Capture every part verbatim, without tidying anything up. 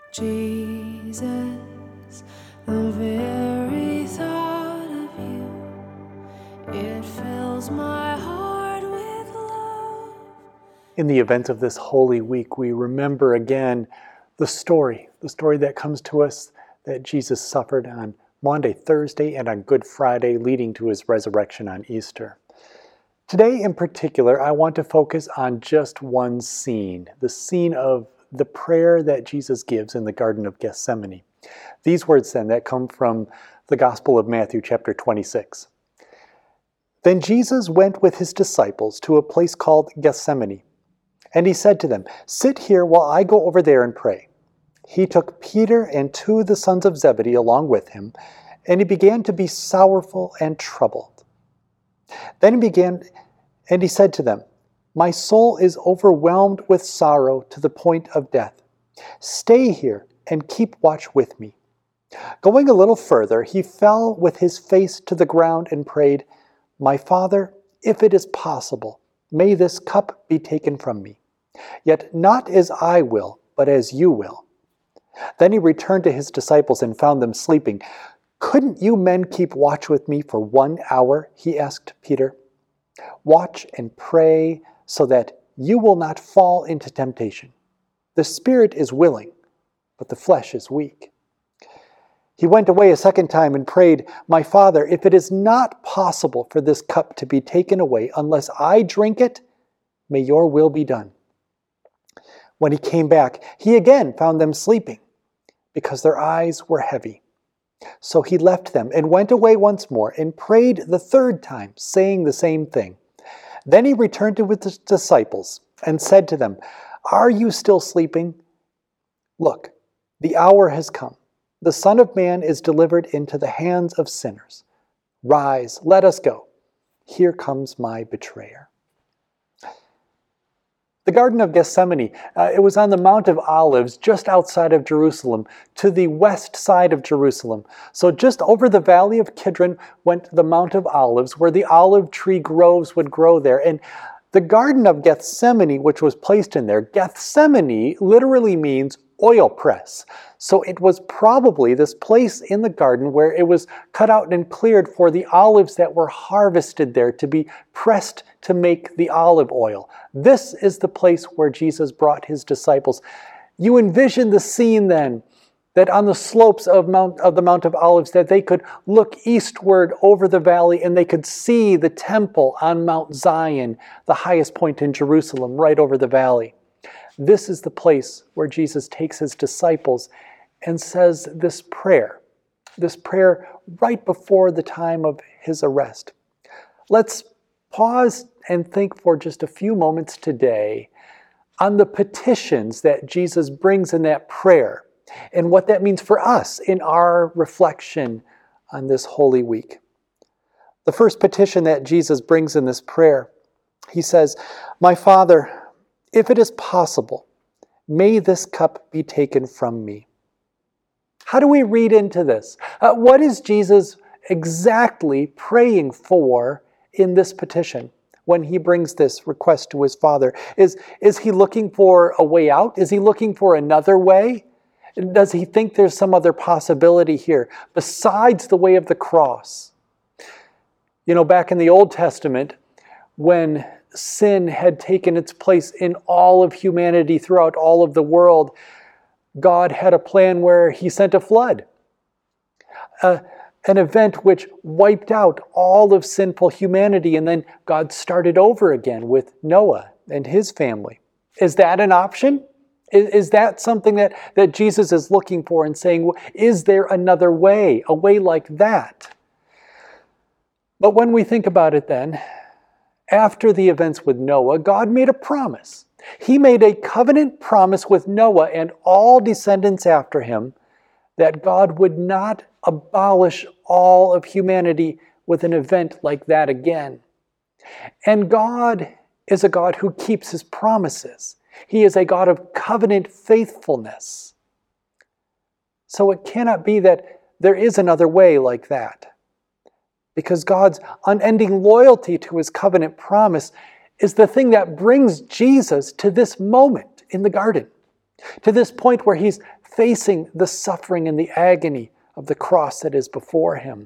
Jesus, the very thought of you, it fills my heart with love. In the event of this Holy Week, we remember again the story, the story that comes to us that Jesus suffered on Maundy, Thursday, and on Good Friday, leading to his resurrection on Easter. Today in particular, I want to focus on just one scene, the scene of the prayer that Jesus gives in the Garden of Gethsemane. These words then that come from the Gospel of Matthew chapter twenty-six. Then Jesus went with his disciples to a place called Gethsemane, and he said to them, "Sit here while I go over there and pray." He took Peter and two of the sons of Zebedee along with him, and he began to be sorrowful and troubled. Then he began, and he said to them, "My soul is overwhelmed with sorrow to the point of death. Stay here and keep watch with me." Going a little further, he fell with his face to the ground and prayed, "My Father, if it is possible, may this cup be taken from me. Yet not as I will, but as you will." Then he returned to his disciples and found them sleeping. "Couldn't you men keep watch with me for one hour?" he asked Peter. "Watch and pray so that you will not fall into temptation. The spirit is willing, but the flesh is weak." He went away a second time and prayed, "My Father, if it is not possible for this cup to be taken away unless I drink it, may your will be done." When he came back, he again found them sleeping, because their eyes were heavy. So he left them and went away once more and prayed the third time, saying the same thing. Then he returned to his disciples and said to them, "Are you still sleeping? Look, the hour has come. The Son of Man is delivered into the hands of sinners. Rise, let us go. Here comes my betrayer." The Garden of Gethsemane, uh, it was on the Mount of Olives just outside of Jerusalem, to the west side of Jerusalem. So just over the valley of Kidron went the Mount of Olives, where the olive tree groves would grow there. And the Garden of Gethsemane, which was placed in there, Gethsemane literally means oil press. So it was probably this place in the garden where it was cut out and cleared for the olives that were harvested there to be pressed to make the olive oil. This is the place where Jesus brought his disciples. You envision the scene then, that on the slopes of Mount of the Mount of Olives, that they could look eastward over the valley and they could see the temple on Mount Zion, the highest point in Jerusalem, right over the valley. This is the place where Jesus takes his disciples and says this prayer, this prayer right before the time of his arrest. Let's pause and think for just a few moments today on the petitions that Jesus brings in that prayer and what that means for us in our reflection on this Holy Week. The first petition that Jesus brings in this prayer, he says, "My Father, if it is possible, may this cup be taken from me." How do we read into this? Uh, what is Jesus exactly praying for in this petition when he brings this request to his Father? Is, is he looking for a way out? Is he looking for another way? Does he think there's some other possibility here besides the way of the cross? You know, back in the Old Testament, when sin had taken its place in all of humanity throughout all of the world, God had a plan where he sent a flood, uh, an event which wiped out all of sinful humanity, and then God started over again with Noah and his family. Is that an option? Is, is that something that, that Jesus is looking for and saying, well, is there another way, a way like that? But when we think about it then, after the events with Noah, God made a promise. He made a covenant promise with Noah and all descendants after him that God would not abolish all of humanity with an event like that again. And God is a God who keeps his promises. He is a God of covenant faithfulness. So it cannot be that there is another way like that, because God's unending loyalty to his covenant promise is the thing that brings Jesus to this moment in the garden. to this point where he's facing the suffering and the agony of the cross that is before him.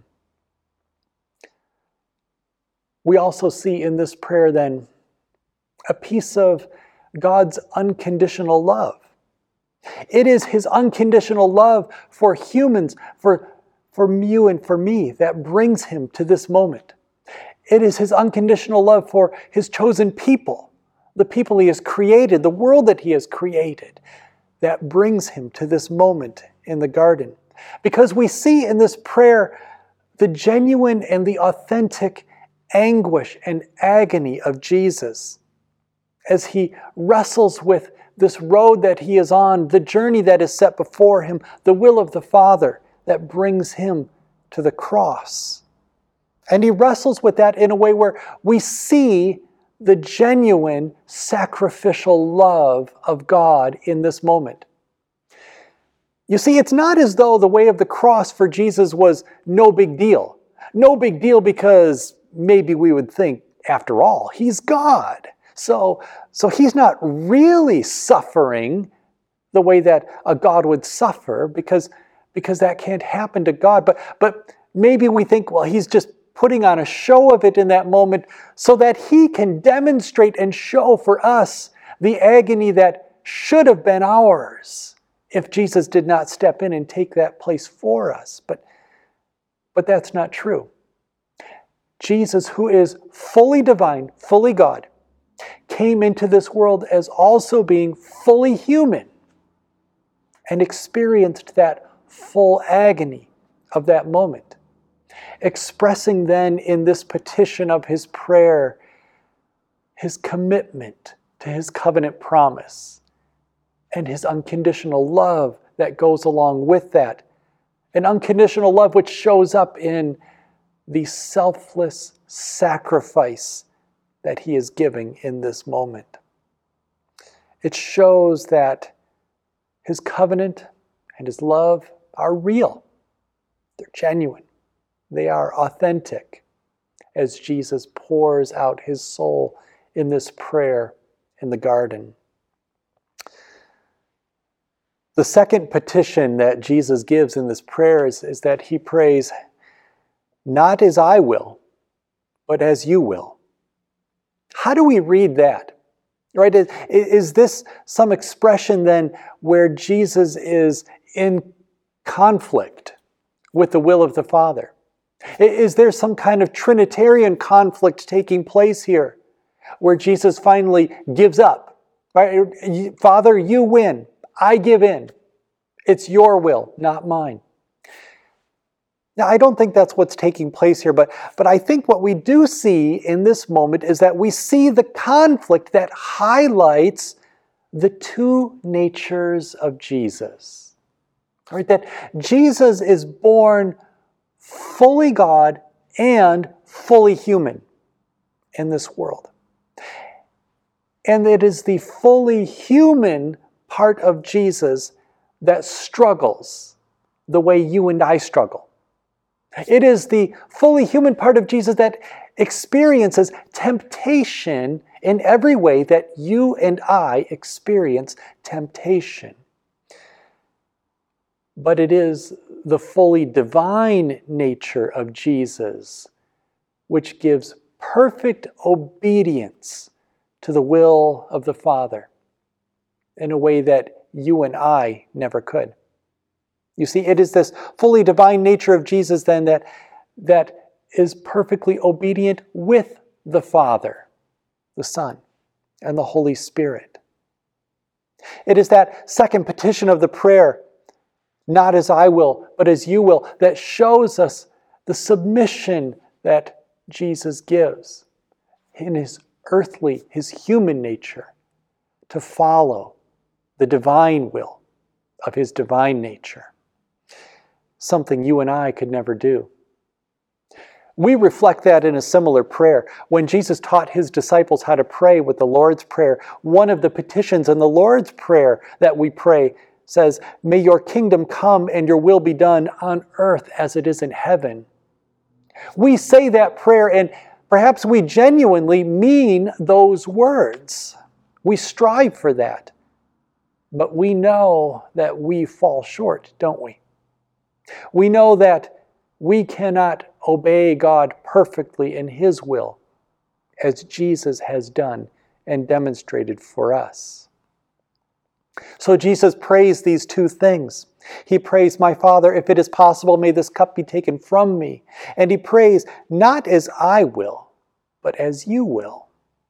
We also see in this prayer then a piece of God's unconditional love. It is his unconditional love for humans, for, for you and for me, that brings him to this moment. It is his unconditional love for his chosen people, the people he has created, the world that he has created, that brings him to this moment in the garden. Because we see in this prayer the genuine and the authentic anguish and agony of Jesus as he wrestles with this road that he is on, the journey that is set before him, the will of the Father that brings him to the cross. And he wrestles with that in a way where we see the genuine sacrificial love of God in this moment. You see, it's not as though the way of the cross for Jesus was no big deal. No big deal because maybe we would think, after all, he's God. So, so he's not really suffering the way that a God would suffer because, because that can't happen to God. But, but maybe we think, well, he's just putting on a show of it in that moment so that he can demonstrate and show for us the agony that should have been ours if Jesus did not step in and take that place for us. But, but that's not true. Jesus, who is fully divine, fully God, came into this world as also being fully human and experienced that full agony of that moment, expressing then in this petition of his prayer his commitment to his covenant promise and his unconditional love that goes along with that, an unconditional love which shows up in the selfless sacrifice that he is giving in this moment. It shows that his covenant and his love are real. They're genuine. They are authentic as Jesus pours out his soul in this prayer in the garden. The second petition that Jesus gives in this prayer is, is that he prays, "Not as I will, but as you will." How do we read that? Right? Is, is this some expression then where Jesus is in conflict with the will of the Father? Is there some kind of Trinitarian conflict taking place here where Jesus finally gives up? Right? Father, you win. I give in. It's your will, not mine. Now, I don't think that's what's taking place here, but, but I think what we do see in this moment is that we see the conflict that highlights the two natures of Jesus. Right? That Jesus is born fully God and fully human in this world. And it is the fully human part of Jesus that struggles the way you and I struggle. It is the fully human part of Jesus that experiences temptation in every way that you and I experience temptation. But it is the fully divine nature of Jesus which gives perfect obedience to the will of the Father in a way that you and I never could. You see, it is this fully divine nature of Jesus then that, that is perfectly obedient with the Father, the Son, and the Holy Spirit. It is that second petition of the prayer, "Not as I will, but as you will," that shows us the submission that Jesus gives in his earthly, his human nature to follow the divine will of his divine nature. Something you and I could never do. We reflect that in a similar prayer. When Jesus taught his disciples how to pray with the Lord's Prayer, one of the petitions in the Lord's Prayer that we pray says, "May your kingdom come and your will be done on earth as it is in heaven." We say that prayer and perhaps we genuinely mean those words. We strive for that. But we know that we fall short, don't we? We know that we cannot obey God perfectly in His will, as Jesus has done and demonstrated for us. So Jesus prays these two things. He prays, "My Father, if it is possible, may this cup be taken from me." And he prays, "Not as I will, but as you will."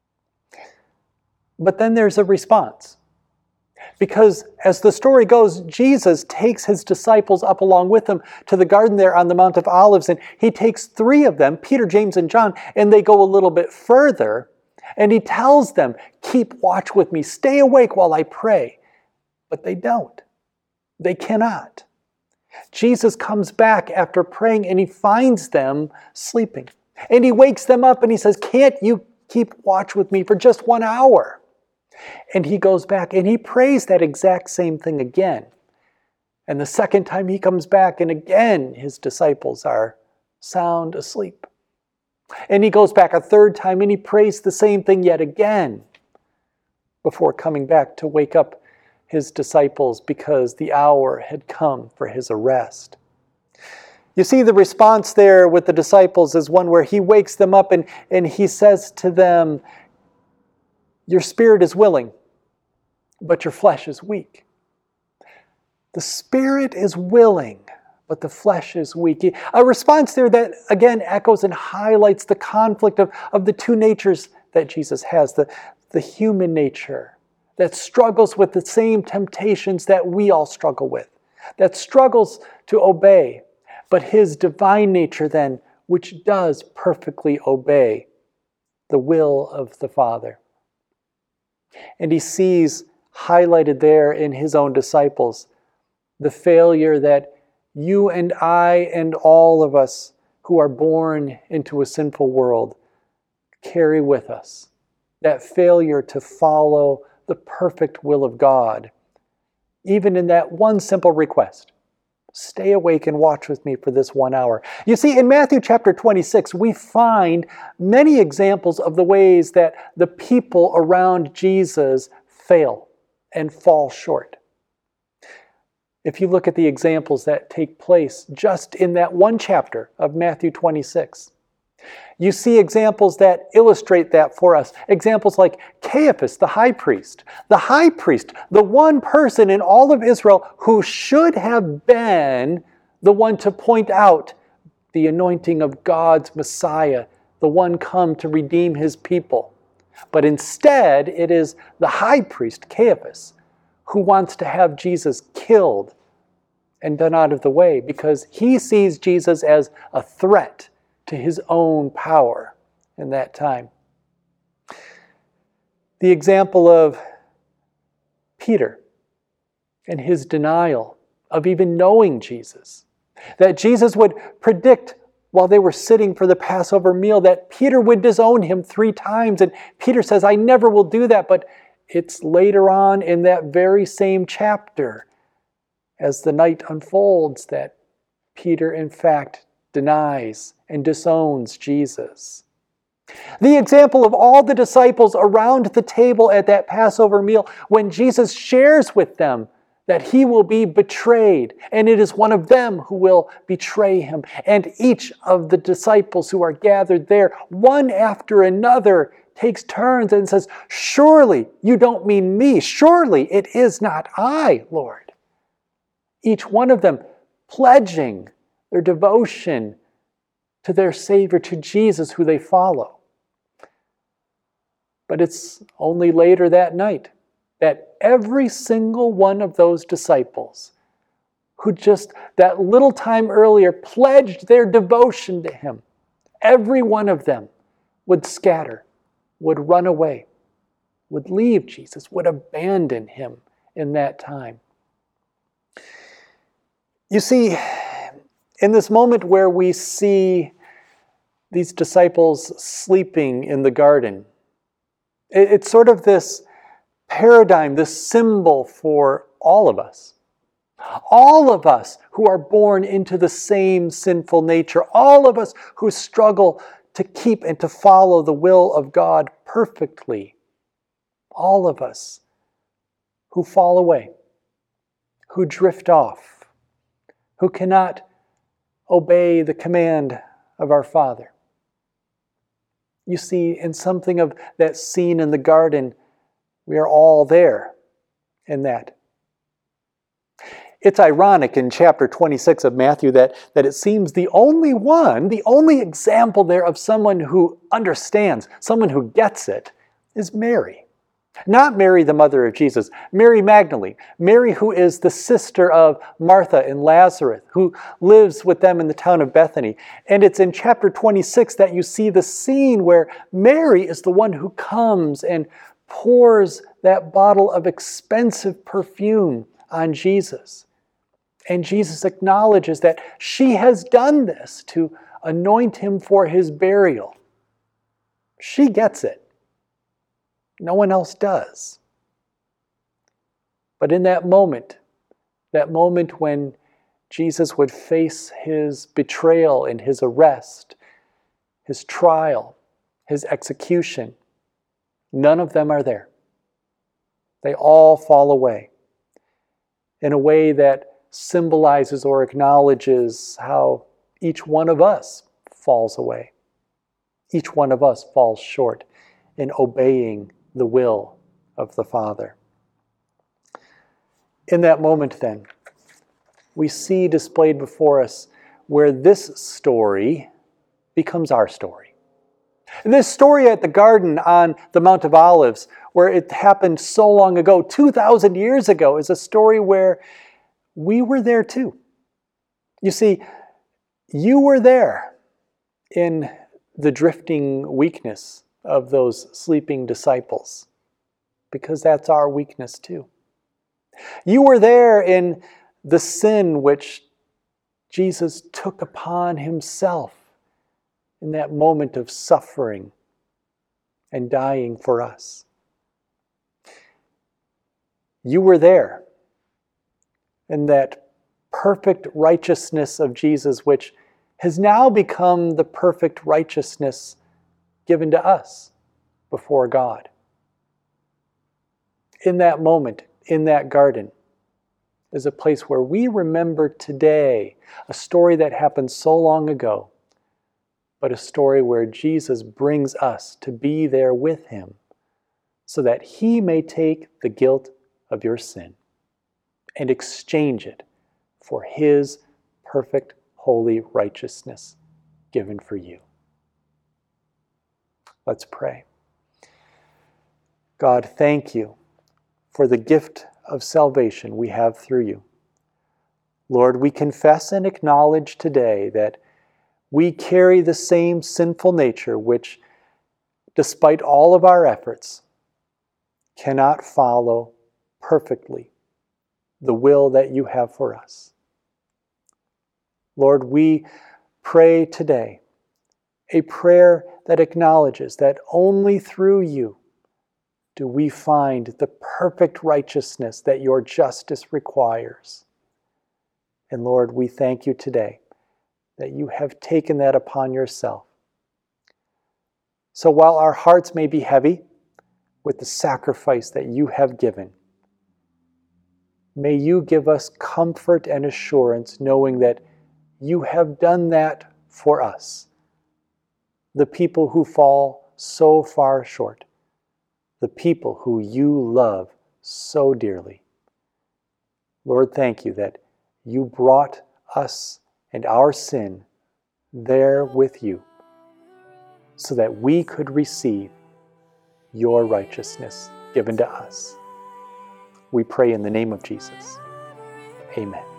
But then there's a response. Because as the story goes, Jesus takes his disciples up along with him to the garden there on the Mount of Olives, and he takes three of them, Peter, James, and John, and they go a little bit further, and he tells them, "Keep watch with me, stay awake while I pray." But they don't. They cannot. Jesus comes back after praying, and he finds them sleeping. And he wakes them up, and he says, "Can't you keep watch with me for just one hour?" And he goes back and he prays that exact same thing again. And the second time he comes back, and again his disciples are sound asleep. And he goes back a third time and he prays the same thing yet again before coming back to wake up his disciples because the hour had come for his arrest. You see, the response there with the disciples is one where he wakes them up and, and he says to them, "Your spirit is willing, but your flesh is weak." The spirit is willing, but the flesh is weak. A response there that, again, echoes and highlights the conflict of, of the two natures that Jesus has. The, the human nature that struggles with the same temptations that we all struggle with, that struggles to obey, but his divine nature then, which does perfectly obey the will of the Father. And he sees highlighted there in his own disciples the failure that you and I and all of us who are born into a sinful world carry with us. That failure to follow the perfect will of God, even in that one simple request. Stay awake and watch with me for this one hour. You see, in Matthew chapter twenty-six, we find many examples of the ways that the people around Jesus fail and fall short. If you look at the examples that take place just in that one chapter of Matthew twenty-six, you see examples that illustrate that for us. Examples like Caiaphas, the high priest. The high priest, the one person in all of Israel who should have been the one to point out the anointing of God's Messiah, the one come to redeem his people. But instead, it is the high priest, Caiaphas, who wants to have Jesus killed and done out of the way because he sees Jesus as a threat to his own power in that time. The example of Peter and his denial of even knowing Jesus. That Jesus would predict while they were sitting for the Passover meal that Peter would disown him three times. And Peter says, "I never will do that." But it's later on in that very same chapter, as the night unfolds, that Peter in fact denies and disowns Jesus. The example of all the disciples around the table at that Passover meal when Jesus shares with them that he will be betrayed, and it is one of them who will betray him. And each of the disciples who are gathered there, one after another, takes turns and says, "Surely you don't mean me. Surely it is not I, Lord." Each one of them pledging their devotion to their Savior, to Jesus who they follow. But it's only later that night that every single one of those disciples who just that little time earlier pledged their devotion to him, every one of them would scatter, would run away, would leave Jesus, would abandon him in that time. You see, in this moment where we see these disciples sleeping in the garden, it's sort of this paradigm, this symbol for all of us. All of us who are born into the same sinful nature. All of us who struggle to keep and to follow the will of God perfectly. All of us who fall away who drift off, who cannot obey the command of our Father. You see, in something of that scene in the garden, we are all there in that. It's ironic in chapter twenty-six of Matthew that, that it seems the only one, the only example there of someone who understands, someone who gets it, is Mary. Not Mary, the mother of Jesus, Mary Magdalene, Mary who is the sister of Martha and Lazarus, who lives with them in the town of Bethany. And it's in chapter twenty-six that you see the scene where Mary is the one who comes and pours that bottle of expensive perfume on Jesus. And Jesus acknowledges that she has done this to anoint him for his burial. She gets it. No one else does. But in that moment, that moment when Jesus would face his betrayal and his arrest, his trial, his execution, none of them are there. They all fall away in a way that symbolizes or acknowledges how each one of us falls away. Each one of us falls short in obeying the will of the Father. In that moment, then, we see displayed before us where this story becomes our story. This story at the garden on the Mount of Olives, where it happened so long ago, two thousand years ago, is a story where we were there too. You see, you were there in the drifting weakness of those sleeping disciples, because that's our weakness too. You were there in the sin which Jesus took upon himself in that moment of suffering and dying for us. You were there in that perfect righteousness of Jesus, which has now become the perfect righteousness given to us before God. In that moment, in that garden, is a place where we remember today a story that happened so long ago, but a story where Jesus brings us to be there with him so that he may take the guilt of your sin and exchange it for his perfect, holy righteousness given for you. Let's pray. God, thank you for the gift of salvation we have through you. Lord, we confess and acknowledge today that we carry the same sinful nature which, despite all of our efforts, cannot follow perfectly the will that you have for us. Lord, we pray today a prayer that acknowledges that only through you do we find the perfect righteousness that your justice requires. And Lord, we thank you today that you have taken that upon yourself. So while our hearts may be heavy with the sacrifice that you have given, may you give us comfort and assurance knowing that you have done that for us, the people who fall so far short, the people who you love so dearly. Lord, thank you that you brought us and our sin there with you so that we could receive your righteousness given to us. We pray in the name of Jesus. Amen.